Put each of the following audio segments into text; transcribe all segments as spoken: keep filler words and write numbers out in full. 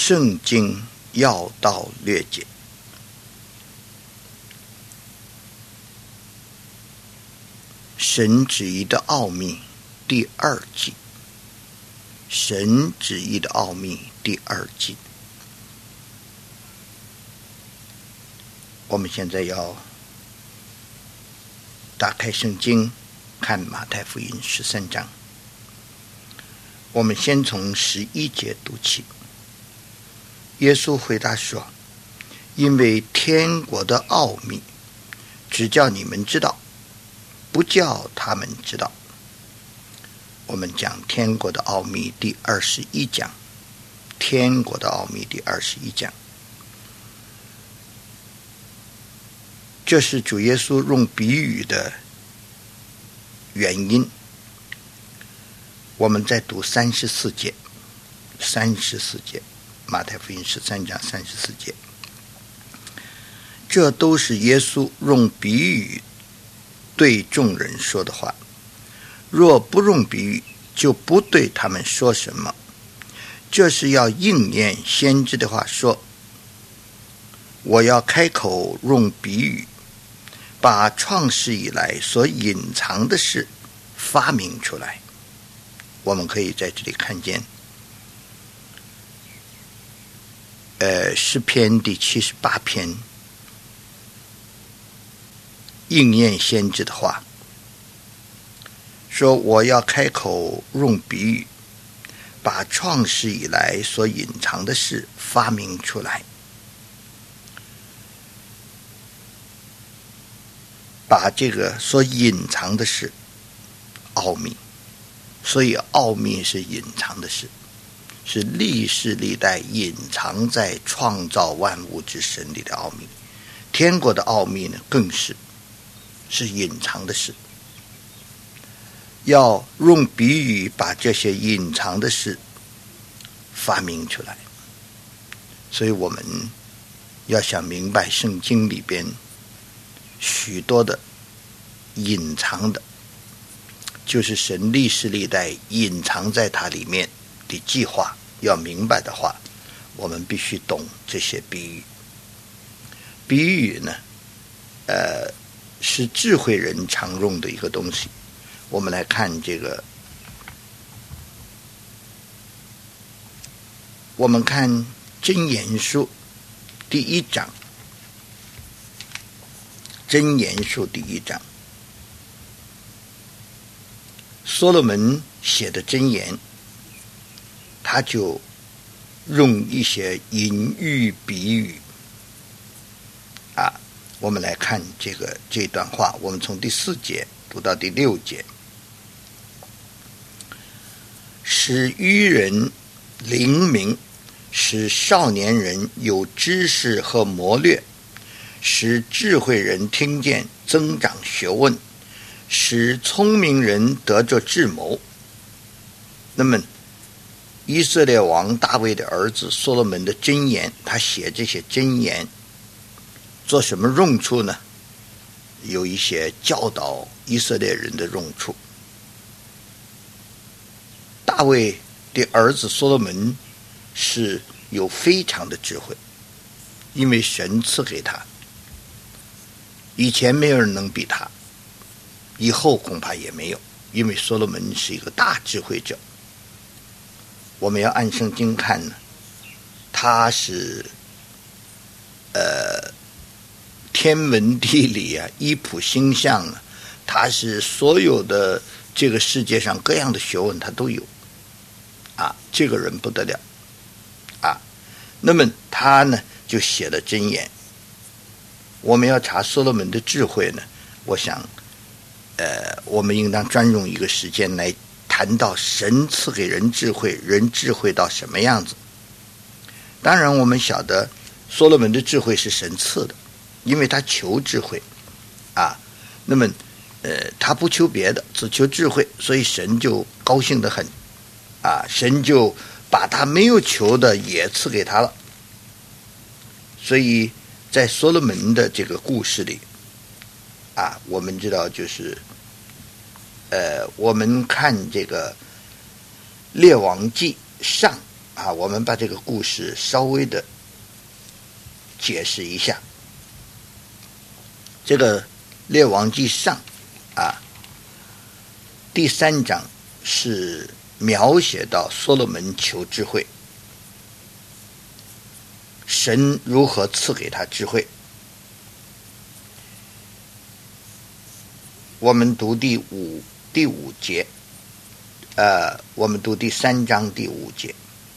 圣经要道略解。神旨意的奥秘第二季，神旨意的奥秘第二季。我们现在要打开圣经，看马太福音十三章。我们先从十一节读起。耶稣回答说：因为天国的奥秘只叫你们知道，不叫他们知道。我们讲天国的奥秘第二十一讲，天国的奥秘第二十一讲，这是主耶稣用比喻的原因。我们再读三十四节，三十四节，马太福音十三章三十四节，这都是耶稣用比喻对众人说的话。若不用比喻，就不对他们说什么。这是要应验先知的话说：我要开口用比喻，把创世以来所隐藏的事发明出来。我们可以在这里看见呃，诗篇第七十八篇应验先知的话，说我要开口用比喻，把创世以来所隐藏的事发明出来。把这个所隐藏的事奥秘，所以奥秘是隐藏的事，是历世历代隐藏在创造万物之神里的奥秘。天国的奥秘呢，更是是隐藏的事，要用比喻把这些隐藏的事发明出来。所以我们要想明白圣经里边许多的隐藏的，就是神历世历代隐藏在它里面的计划，要明白的话，我们必须懂这些比喻。比喻呢，呃，是智慧人常用的一个东西。我们来看这个，我们看箴言书第一章，箴言书第一章，所罗门写的箴言，他就用一些隐喻比喻啊。我们来看这个这段话，我们从第四节读到第六节。使愚人灵明，使少年人有知识和谋略，使智慧人听见增长学问，使聪明人得着智谋。那么以色列王大卫的儿子所罗门的箴言，他写这些箴言做什么用处呢？有一些教导以色列人的用处。大卫的儿子所罗门是有非常的智慧，因为神赐给他，以前没有人能比他，以后恐怕也没有，因为所罗门是一个大智慧者。我们要按圣经看呢，他是呃天文地理啊，医卜星象啊，他是所有的这个世界上各样的学问他都有啊，这个人不得了啊。那么他呢就写了箴言。我们要查所罗门的智慧呢，我想呃，我们应当专用一个时间来谈到神赐给人智慧，人智慧到什么样子。当然我们晓得所罗门的智慧是神赐的，因为他求智慧啊。那么呃，他不求别的，只求智慧，所以神就高兴得很啊，神就把他没有求的也赐给他了。所以在所罗门的这个故事里啊，我们知道就是呃，我们看这个列王记上啊，我们把这个故事稍微的解释一下。这个列王纪上啊，第三章是描写到所罗门求智慧，神如何赐给他智慧。我们读第五第五节，呃，我们读第三章第五节。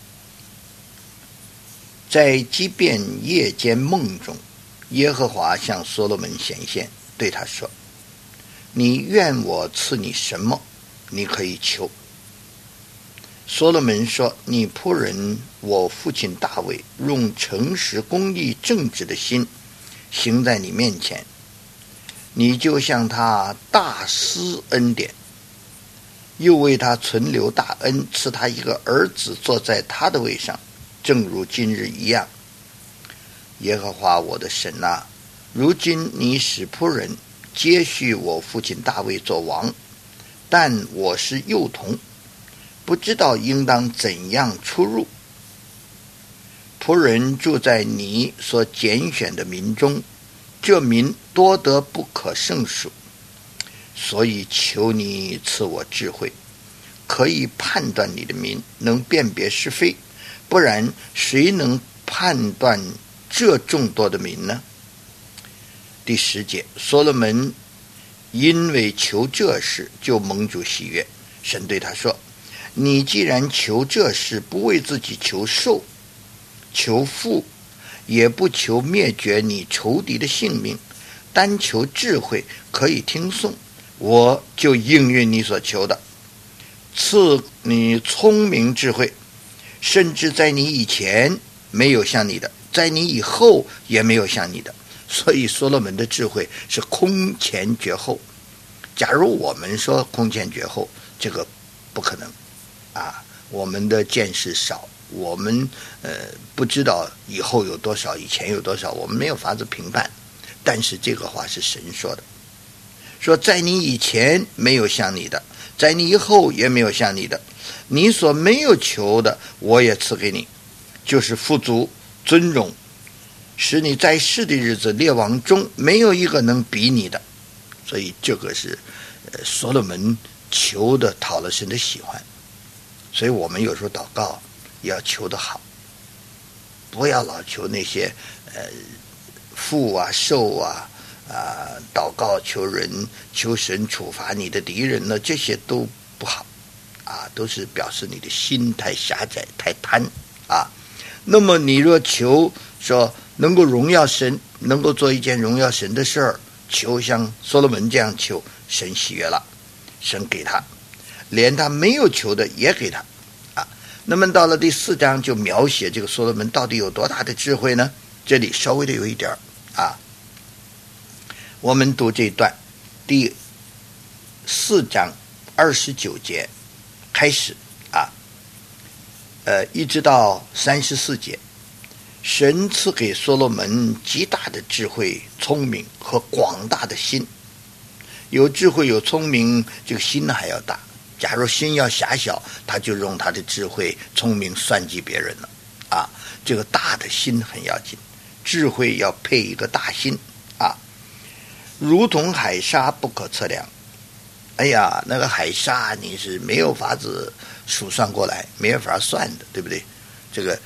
在即便夜间梦中，耶和华向所罗门显现，对他说：你愿我赐你什么，你可以求。所罗门说：你仆人我父亲大卫用诚实公义正直的心行在你面前，你就向他大施恩典，又为他存留大恩，赐他一个儿子坐在他的位上，正如今日一样。耶和华我的神啊，如今你使仆人接续我父亲大卫做王，但我是幼童，不知道应当怎样出入。仆人住在你所拣选的民中，这民多得不可胜数，所以求你赐我智慧，可以判断你的民，能辨别是非，不然谁能判断这众多的民呢？第十节，所罗门因为求这事，就蒙主喜悦。神对他说：你既然求这事，不为自己求寿、求富，也不求灭绝你仇敌的性命，单求智慧，可以听颂，我就应允你所求的，赐你聪明智慧，甚至在你以前没有像你的，在你以后也没有像你的。所以所罗门的智慧是空前绝后。假如我们说空前绝后，这个不可能啊！我们的见识少，我们呃不知道以后有多少，以前有多少，我们没有法子评判。但是这个话是神说的，说在你以前没有像你的，在你以后也没有像你的，你所没有求的，我也赐给你，就是富足、尊荣，使你在世的日子，列王中没有一个能比你的。所以这个是呃所罗门求的，讨了神的喜欢。所以我们有时候祷告也要求得好，不要老求那些呃富啊、寿啊啊，祷告求人求神处罚你的敌人呢，这些都不好啊，都是表示你的心太狭窄、太贪啊。那么你若求说能够荣耀神，能够做一件荣耀神的事儿，求像所罗门这样求，神喜悦了，神给他，连他没有求的也给他啊。那么到了第四章就描写这个所罗门到底有多大的智慧呢？这里稍微的有一点啊，我们读这一段，第四章二十九节开始啊，呃，一直到三十四节。神赐给所罗门极大的智慧、聪明和广大的心。有智慧有聪明，这个心还要大。假如心要狭小，他就用他的智慧聪明算计别人了啊！这个大的心很要紧，智慧要配一个大心啊！如同海沙不可测量。哎呀，那个海沙你是没有法子数算过来，没有法算的，对不对？这个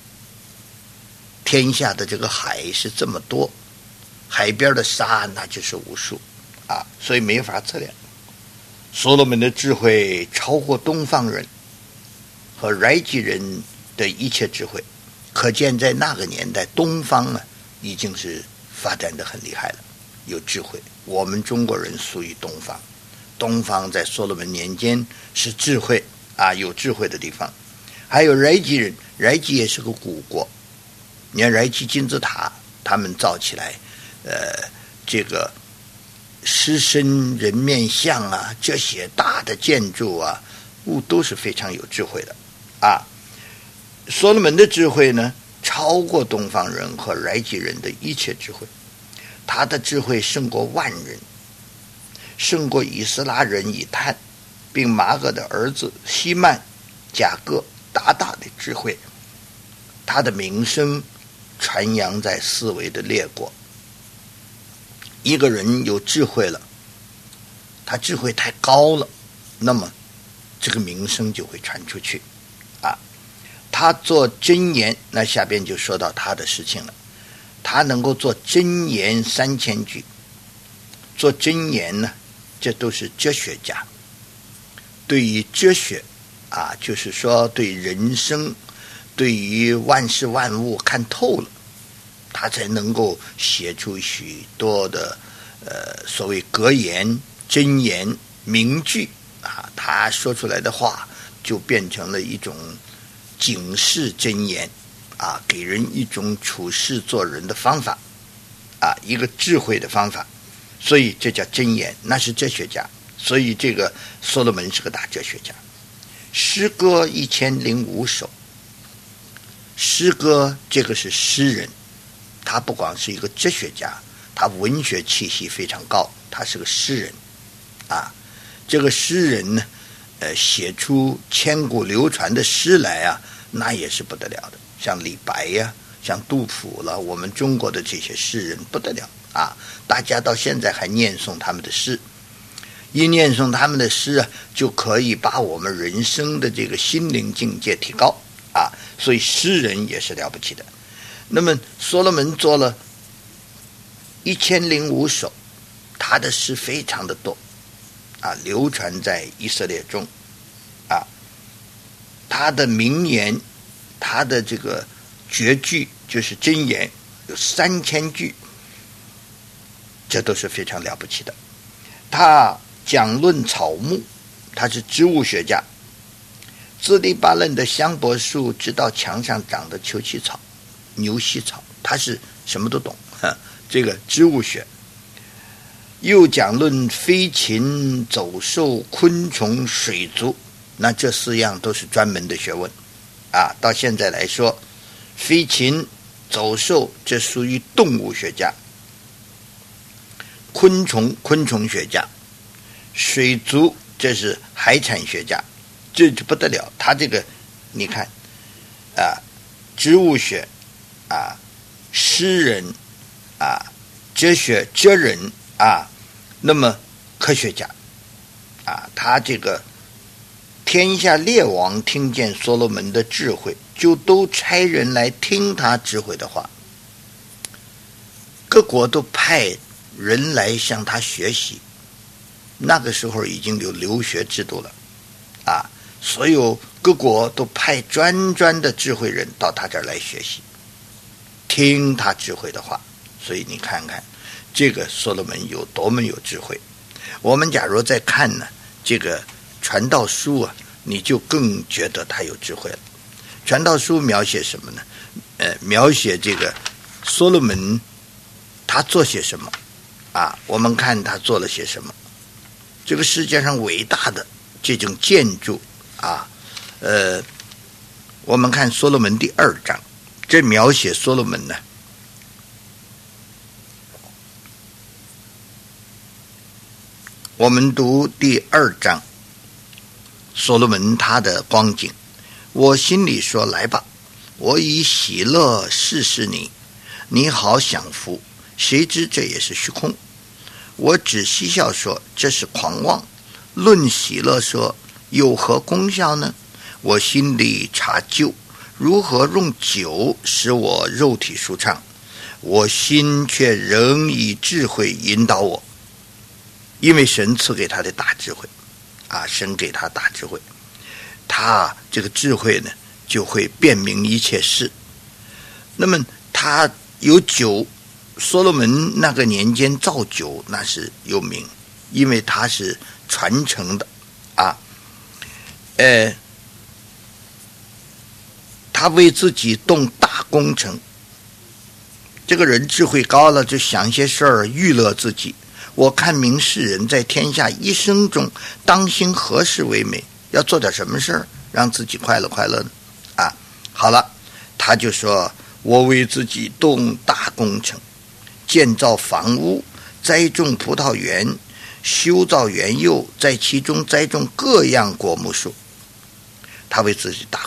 天下的这个海是这么多，海边的沙那就是无数啊，所以没法测量。所罗门的智慧超过东方人和埃及人的一切智慧，可见在那个年代，东方啊已经是发展得很厉害了，有智慧。我们中国人属于东方，东方在所罗门年间是智慧啊，有智慧的地方。还有埃及人，埃及也是个古国。你看埃及金字塔，他们造起来，呃，这个狮身人面像啊，这些大的建筑啊，物都是非常有智慧的啊。所罗门的智慧呢，超过东方人和埃及人的一切智慧，他的智慧胜过万人，胜过以斯拉人以探，并马可的儿子希曼、雅各大大的智慧，他的名声传扬在四围的列国。一个人有智慧了，他智慧太高了，那么这个名声就会传出去啊。他做箴言，那下边就说到他的事情了。他能够做箴言三千句，做箴言呢，这都是哲学家。对于哲学啊，就是说对人生，对于万事万物看透了，他才能够写出许多的呃所谓格言、箴言、名句啊。他说出来的话就变成了一种警示箴言啊，给人一种处事做人的方法啊，一个智慧的方法。所以这叫箴言，那是哲学家。所以这个所罗门是个大哲学家。诗歌一千零五首，诗歌这个是诗人，他不光是一个哲学家，他文学气息非常高，他是个诗人啊。这个诗人呢，呃，写出千古流传的诗来啊，那也是不得了的。像李白呀、啊，像杜甫了，我们中国的这些诗人不得了啊！大家到现在还念诵他们的诗，一念诵他们的诗啊，就可以把我们人生的这个心灵境界提高啊！所以诗人也是了不起的。那么所罗门做了一千零五首，他的诗非常的多啊，流传在以色列中啊。他的名言，他的这个绝句就是箴言有三千句，这都是非常了不起的。他讲论草木，他是植物学家，自黎巴嫩的香柏树直到墙上长的球起草、牛膝草，他是什么都懂，这个植物学。又讲论飞禽走兽、昆虫、水族，那这四样都是专门的学问啊。到现在来说，飞禽走兽这属于动物学家，昆虫昆虫学家，水族这是海产学家，这就不得了。他这个你看啊，植物学啊，诗人啊，哲学哲人啊，那么科学家啊，他这个天下列王听见所罗门的智慧，就都差人来听他智慧的话。各国都派人来向他学习，那个时候已经有留学制度了啊，所有各国都派专专的智慧人到他这儿来学习，听他智慧的话。所以你看看这个所罗门有多么有智慧。我们假如再看呢这个传道书啊，你就更觉得他有智慧了。传道书描写什么呢？呃，描写这个所罗门他做些什么啊？我们看他做了些什么。这个世界上伟大的这种建筑啊，呃，我们看所罗门第二章，这描写所罗门呢，我们读第二章，所罗门他的光景。我心里说，来吧，我以喜乐试试你，你好享福，谁知这也是虚空。我只嬉笑说，这是狂妄，论喜乐说，有何功效呢？我心里查究，如何用酒使我肉体舒畅，我心却仍以智慧引导我。因为神赐给他的大智慧啊，神给他大智慧，他这个智慧呢就会辨明一切事。那么他有酒，所罗门那个年间造酒那是有名，因为他是传承的啊。呃，他为自己动大工程，这个人智慧高了，就想些事儿娱乐自己。我看明世人在天下一生中，当心何事为美？要做点什么事儿让自己快乐快乐呢？啊，好了，他就说，我为自己动大工程，建造房屋，栽种葡萄园，修造园囿，在其中栽种各样果木树。他为自己大工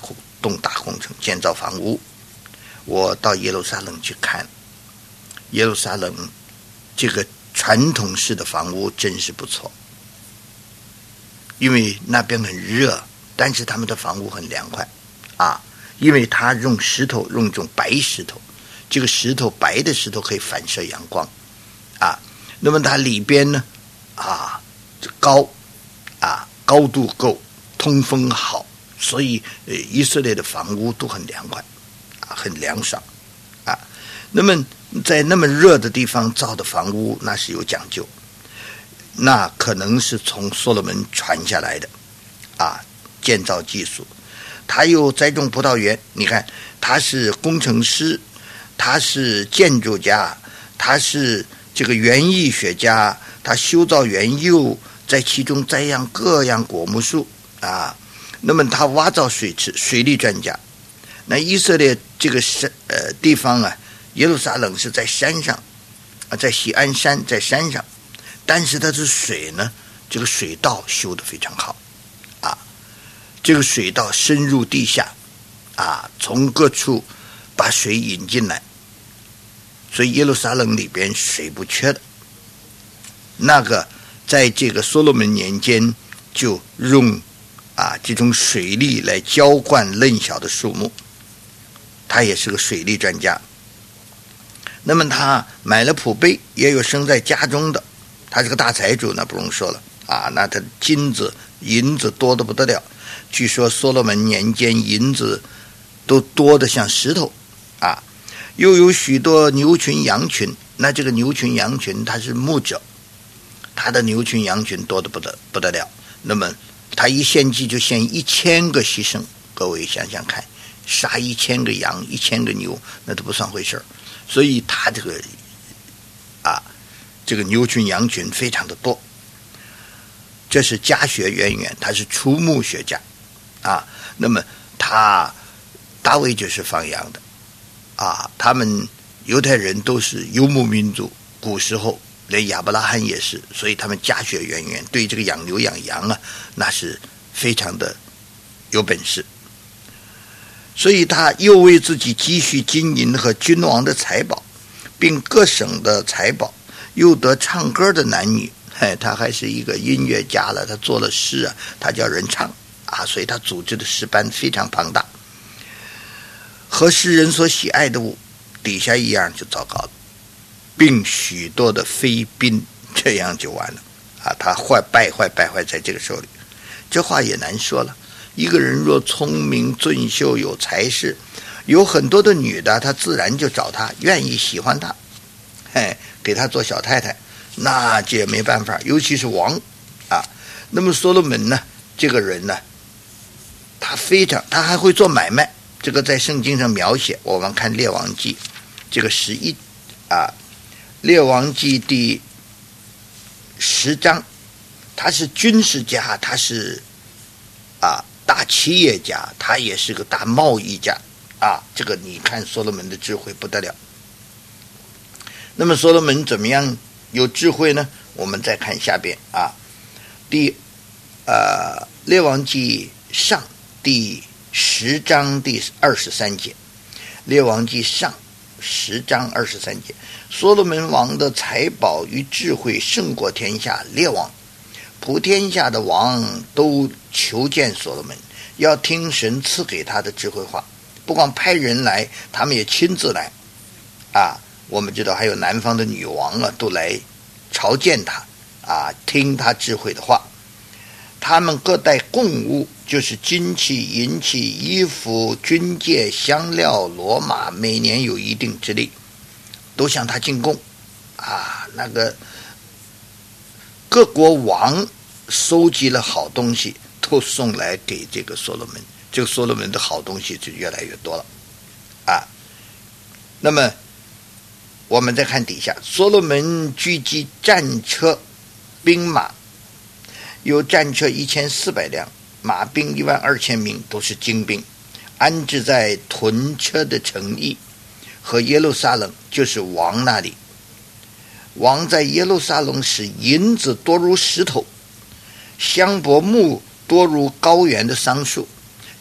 动大工程，建造房屋。我到耶路撒冷去看，耶路撒冷这个传统式的房屋真是不错，因为那边很热，但是他们的房屋很凉快啊，因为他用石头，用这种白石头，这个石头白的石头可以反射阳光啊，那么它里边呢啊高啊高度够，通风好，所以呃以色列的房屋都很凉快啊，很凉爽啊。那么在那么热的地方造的房屋，那是有讲究，那可能是从所罗门传下来的啊，建造技术。他又栽种葡萄园，你看他是工程师，他是建筑家，他是这个园艺学家，他修造园囿，在其中栽养各样果木树啊。那么他挖造水池，水利专家。那以色列这个山呃地方啊，耶路撒冷是在山上啊，在锡安山，在山上，但是它的水呢，这个水道修得非常好啊，这个水道深入地下啊，从各处把水引进来，所以耶路撒冷里边水不缺的。那个在这个所罗门年间就用啊这种水利来浇灌嫩小的树木，他也是个水利专家。那么他买了仆婢，也有生在家中的，他是个大财主，那不用说了啊，那他金子银子多得不得了，据说所罗门年间银子都多得像石头啊，又有许多牛群羊群，那这个牛群羊群他是牧者，他的牛群羊群多得不得不得了，那么他一献祭就献一千个牺牲，各位想想看，杀一千个羊一千个牛那都不算回事儿，所以他这个啊这个牛群羊群非常的多。这是家学渊源，他是畜牧学家啊。那么他大卫就是放羊的啊，他们犹太人都是游牧民族，古时候连亚伯拉罕也是，所以他们家学渊源，对这个养牛养羊啊，那是非常的有本事。所以他又为自己积蓄金银和君王的财宝，并各省的财宝，又得唱歌的男女。嘿，他还是一个音乐家了，他做了诗啊，他叫人唱啊，所以他组织的诗班非常庞大，和诗人所喜爱的物，底下一样就糟糕了，并许多的妃嫔，这样就完了啊！他坏败坏败坏在这个手里，这话也难说了。一个人若聪明俊秀有才识，有很多的女的，他自然就找他，愿意喜欢他，嘿，给他做小太太，那这也没办法，尤其是王啊。那么所罗门呢，这个人呢，他非常，他还会做买卖，这个在圣经上描写，我们看列王记这个十一啊，列王记第十章，他是军事家，他是啊大企业家，他也是个大贸易家啊。这个你看所罗门的智慧不得了。那么所罗门怎么样有智慧呢？我们再看下边啊，第呃列王记上第十章第二十三节，列王记上十章二十三节，所罗门王的财宝与智慧胜过天下列王，普天下的王都求见所罗门，要听神赐给他的智慧话，不光派人来，他们也亲自来啊。我们知道还有南方的女王啊，都来朝见他啊，听他智慧的话。他们各带贡物，就是金器、银器、衣服、军械、香料、骡马，每年有一定之力，都向他进贡啊。那个各国王收集了好东西，都送来给这个所罗门，这个所罗门的好东西就越来越多了啊。那么我们再看底下，所罗门聚集战车兵马，有战车一千四百辆，马兵一万二千名，都是精兵，安置在屯车的城邑和耶路撒冷，就是王那里。王在耶路撒冷使银子多如石头，香柏木多如高原的桑树，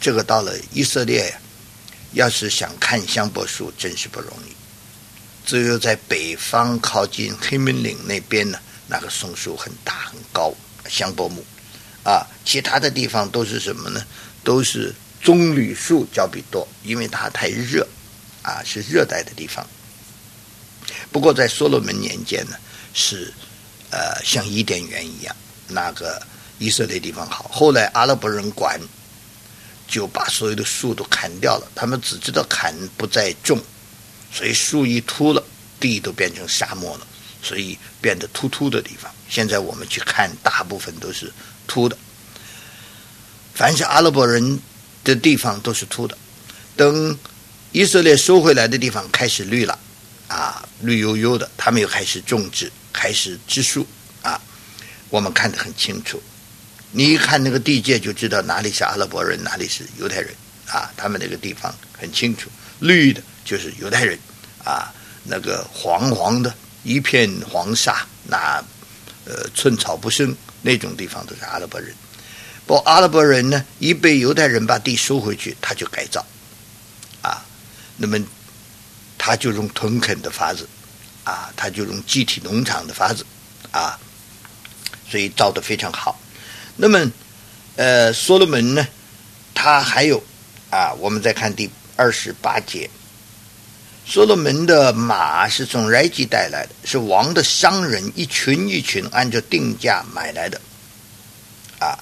这个到了以色列呀，要是想看香柏树，真是不容易。只有在北方靠近黑门岭那边呢，那个松树很大很高，香柏木啊，其他的地方都是什么呢？都是棕榈树较比多，因为它太热啊，是热带的地方。不过在所罗门年间呢，是呃像伊甸园一样，那个以色列地方好。后来阿拉伯人管，就把所有的树都砍掉了，他们只知道砍不再种，所以树一秃了，地都变成沙漠了，所以变得秃秃的地方。现在我们去看，大部分都是秃的。凡是阿拉伯人的地方都是秃的。等以色列收回来的地方开始绿了，啊，绿油油的，他们又开始种植，开始植树啊，我们看得很清楚。你一看那个地界就知道哪里是阿拉伯人，哪里是犹太人啊，他们那个地方很清楚，绿的就是犹太人啊，那个黄黄的一片黄沙，那呃寸草不生那种地方都是阿拉伯人。不过阿拉伯人呢，一被犹太人把地收回去，他就改造啊，那么他就用屯垦的法子啊，他就用集体农场的法子啊，所以造得非常好。那么呃所罗门呢，他还有啊，我们再看第二十八节，所罗门的马是从埃及带来的，是王的商人一群一群按照定价买来的啊。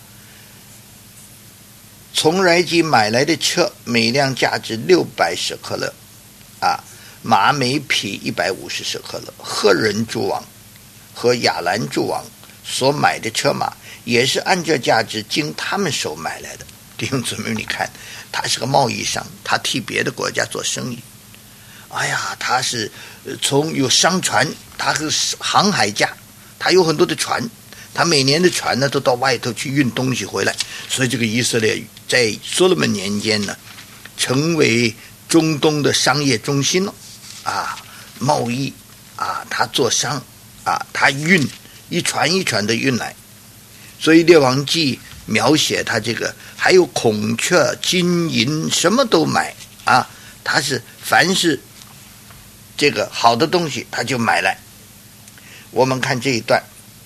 从埃及买来的车，每辆价值六百舍克勒啊，马每匹一百五十舍克勒。赫人诸王和亚兰诸王所买的车马，也是按照价值经他们手买来的。弟兄姊妹，你看，他是个贸易商，他替别的国家做生意。哎呀，他是从有商船，他是航海家，他有很多的船，他每年的船呢都到外头去运东西回来。所以这个以色列在所罗门年间呢，成为中东的商业中心了啊，贸易啊，他做商啊，他运一船一船的运来。所以列王记描写他这个还有孔雀金银什么都买啊，他是凡是这个好的东西他就买来。我们看这一段，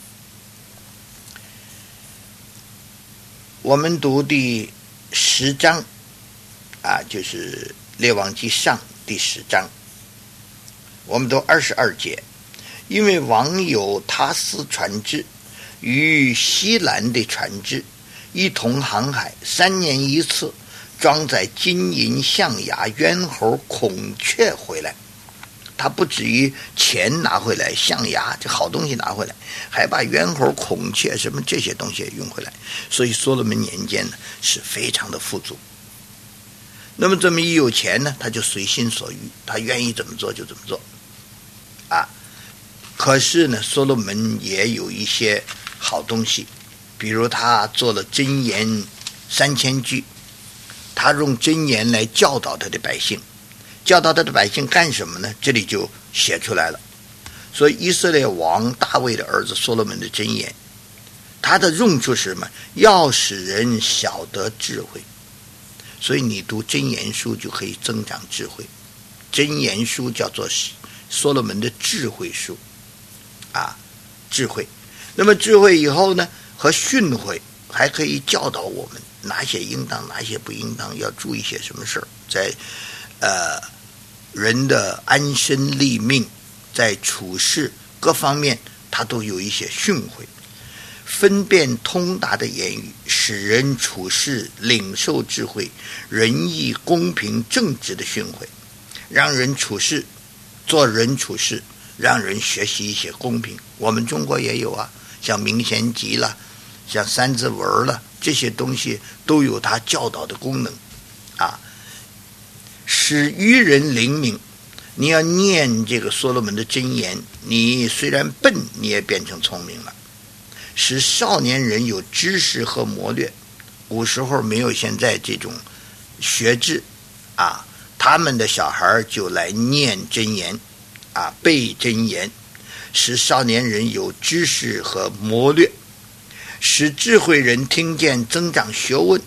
我们读第十章啊，就是列王记上第十章，我们读二十二节。因为王有他斯船只与西兰的船只一同航海，三年一次，装载金银象牙猿猴孔雀回来。他不止于钱拿回来，象牙这好东西拿回来，还把猿猴孔雀什么这些东西也运回来。所以所罗门年间呢是非常的富足。那么这么一有钱呢，他就随心所欲，他愿意怎么做就怎么做啊。可是呢，所罗门也有一些好东西，比如他做了箴言三千句，他用箴言来教导他的百姓。教导他的百姓干什么呢？这里就写出来了。所以以色列王大卫的儿子所罗门的箴言，他的用处是什么？要使人晓得智慧。所以你读箴言书就可以增长智慧。箴言书叫做所罗门的智慧书啊，智慧。那么智慧以后呢，和训诲还可以教导我们哪些应当，哪些不应当，要注意些什么事儿，在呃人的安身立命，在处事各方面，他都有一些训诲，分辨通达的言语，使人处事领受智慧，仁义公平正直的训诲，让人处事做人处事，让人学习一些公平。我们中国也有啊，像明贤集了，像三字文了，这些东西都有它教导的功能啊，使愚人灵敏。你要念这个所罗门的箴言，你虽然笨，你也变成聪明了。使少年人有知识和谋略，古时候没有现在这种学制啊，他们的小孩就来念箴言啊，背箴言，使少年人有知识和谋略，使智慧人听见增长学问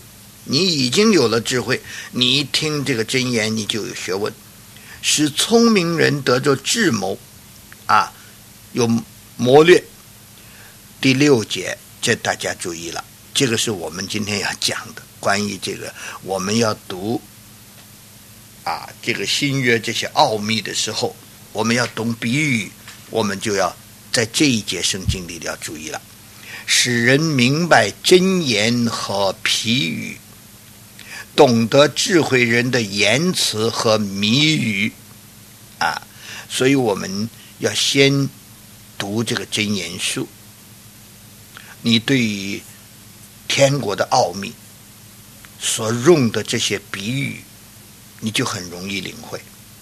你已经有了智慧，你一听这个箴言，你就有学问，使聪明人得着智谋啊，有谋略。第六节，这大家注意了，这个是我们今天要讲的，关于这个我们要读啊这个新约这些奥秘的时候，我们要懂比喻，我们就要在这一节圣经里要注意了，使人明白箴言和譬喻，懂得智慧人的言辞和谜语啊，所以我们要先读这个箴言书，你对于天国的奥秘所用的这些比喻，你就很容易领会。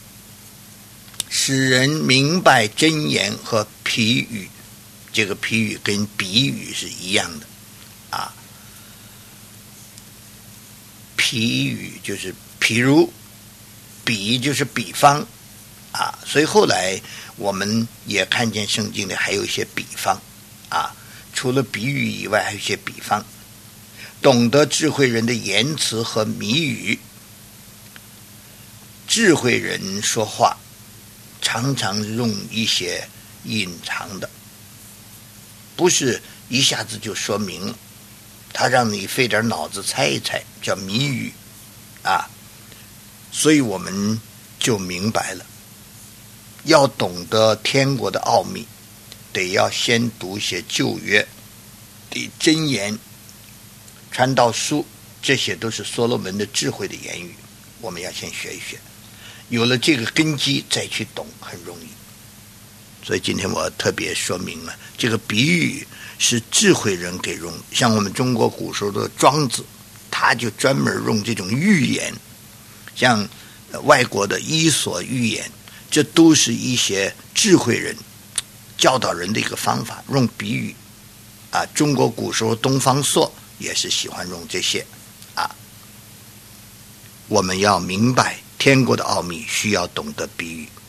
使人明白箴言和譬喻，这个譬喻跟比喻是一样的啊。譬喻就是譬如，比就是比方啊，所以后来我们也看见圣经里还有一些比方啊，除了比喻以外还有一些比方。懂得智慧人的言辞和谜语，智慧人说话常常用一些隐藏的，不是一下子就说明了，他让你费点脑子猜一猜，叫谜语啊。所以我们就明白了，要懂得天国的奥秘，得要先读一些旧约的箴言、传道书，这些都是所罗门的智慧的言语，我们要先学一学，有了这个根基再去懂很容易。所以今天我特别说明了，这个比喻是智慧人给用，像我们中国古时候的庄子，他就专门用这种寓言，像外国的伊索寓言，这都是一些智慧人教导人的一个方法，用比喻啊。中国古时候东方朔也是喜欢用这些啊。我们要明白天国的奥秘，需要懂得比喻。